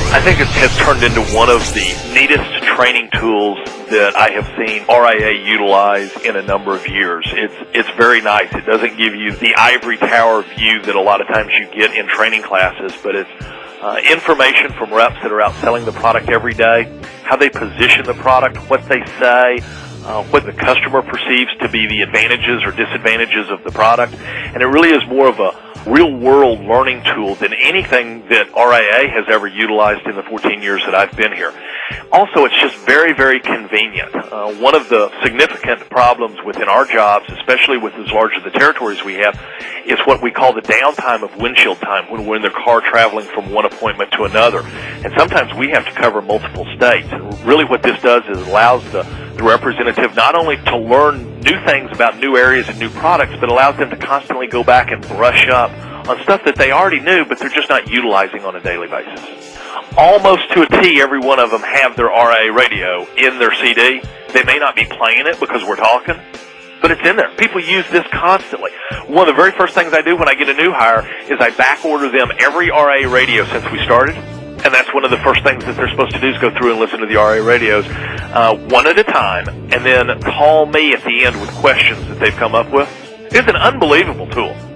I think it has turned into one of the neatest training tools that I have seen RIA utilize in a number of years. It's very nice. It doesn't give you the ivory tower view that a lot of times you get in training classes, but it's information from reps that are out selling the product every day, how they position the product, what they say, what the customer perceives to be the advantages or disadvantages of the product. And it really is more of a real-world learning tool than anything that RIA has ever utilized in the 14 years that I've been here. Also, it's just very, very convenient. One of the significant problems within our jobs, especially with as large as the territories we have, is what we call the downtime of windshield time when we're in the car traveling from one appointment to another. And sometimes we have to cover multiple states. And really what this does is allows the representative not only to learn new things about new areas and new products, but allows them to constantly go back and brush up on stuff that they already knew, but they're just not utilizing on a daily basis. Almost to a T, every one of them have their RIA radio in their CD. They may not be playing it because we're talking, but it's in there. People use this constantly. One of the very first things I do when I get a new hire is I back order them every RIA radio since we started. And that's one of the first things that they're supposed to do is go through and listen to the RIA radios one at a time, and then call me at the end with questions that they've come up with. It's an unbelievable tool.